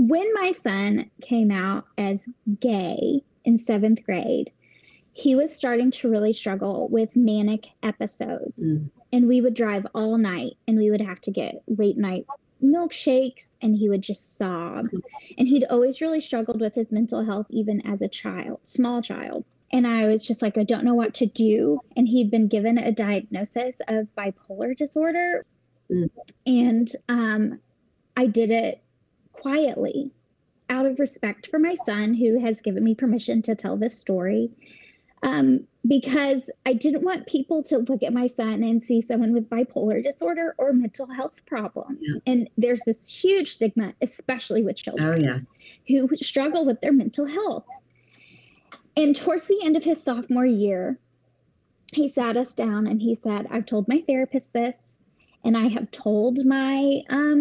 when my son came out as gay in 7th grade, he was starting to really struggle with manic episodes. And we would drive all night and we would have to get late night milkshakes and he would just sob. And he'd always really struggled with his mental health, even as a child, small child. And I was just like, I don't know what to do. And he'd been given a diagnosis of bipolar disorder. And I did it quietly out of respect for my son, who has given me permission to tell this story. Because I didn't want people to look at my son and see someone with bipolar disorder or mental health problems. Yeah. And there's this huge stigma, especially with children who struggle with their mental health. And towards the end of his sophomore year, he sat us down and he said, I've told my therapist this, and I have told my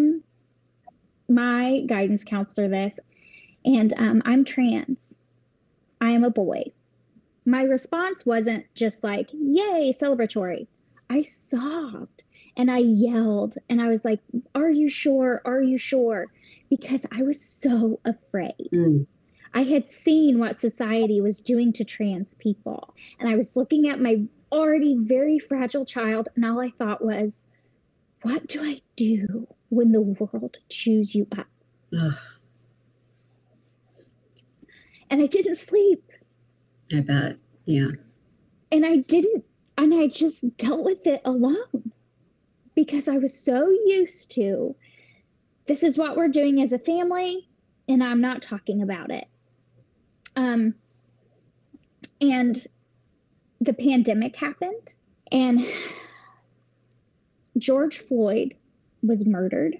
my guidance counselor this, and I'm trans. I am a boy. My response wasn't just like, yay, celebratory. I sobbed and I yelled and I was like, are you sure? Are you sure? Because I was so afraid. I had seen what society was doing to trans people. And I was looking at my already very fragile child. And all I thought was, what do I do when the world chews you up? And I didn't sleep. I bet. Yeah. And I just dealt with it alone because I was so used to, this is what we're doing as a family, and I'm not talking about it. And the pandemic happened, and George Floyd was murdered.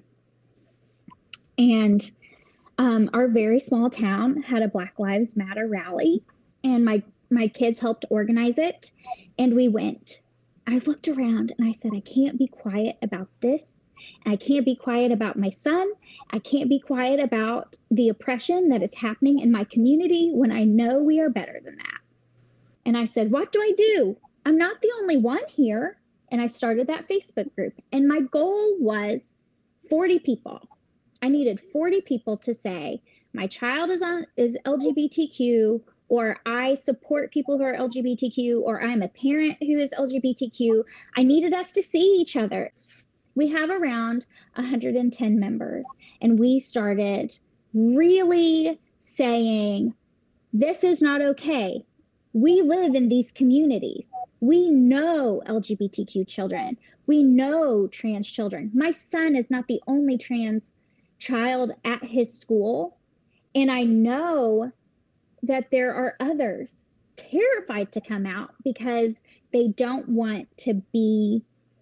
And our very small town had a Black Lives Matter rally, and my kids helped organize it, and we went. I looked around and I said, I can't be quiet about this. I can't be quiet about my son. I can't be quiet about the oppression that is happening in my community when I know we are better than that. And I said, what do I do? I'm not the only one here. And I started that Facebook group. And my goal was 40 people. I needed 40 people to say, my child is LGBTQ, or I support people who are LGBTQ, or I'm a parent who is LGBTQ. I needed us to see each other. We have around 110 members, and we started really saying, this is not okay. We live in these communities. We know LGBTQ children. We know trans children. My son is not the only trans child at his school, and I know that there are others terrified to come out because they don't want to be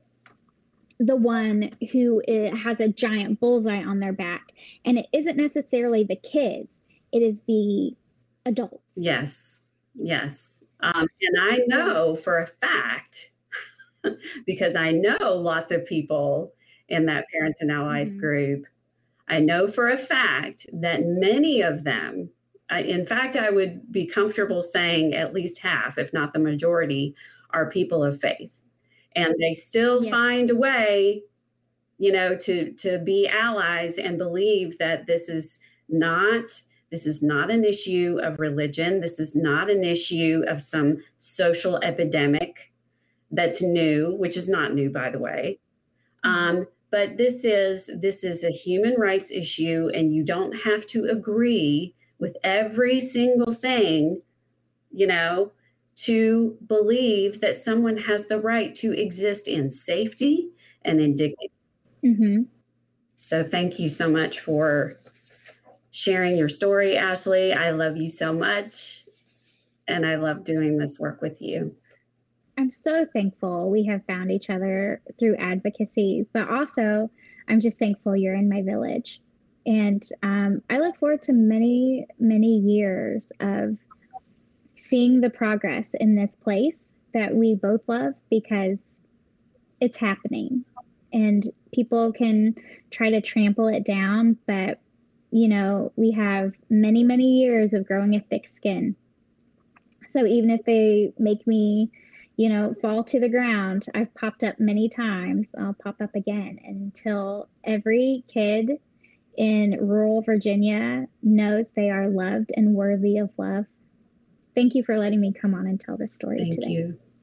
the one who has a giant bullseye on their back. And it isn't necessarily the kids, it is the adults. Yes. And I know for a fact, because I know lots of people in that Parents and Allies group, I know for a fact that many of them, in fact, I would be comfortable saying at least half, if not the majority, are people of faith. And they still find a way, to be allies and believe that this is not an issue of religion. This is not an issue of some social epidemic that's new, which is not new, by the way. But this is a human rights issue, and you don't have to agree with every single thing, to believe that someone has the right to exist in safety and in dignity. So thank you so much for sharing your story, Ashley. I love you so much, and I love doing this work with you. I'm so thankful we have found each other through advocacy, but also I'm just thankful you're in my village. And I look forward to many, many years of seeing the progress in this place that we both love, because it's happening and people can try to trample it down. But, we have many, many years of growing a thick skin. So even if they make me, fall to the ground, I've popped up many times. I'll pop up again until every kid in rural Virginia knows they are loved and worthy of love. Thank you for letting me come on and tell this story Thank today. you.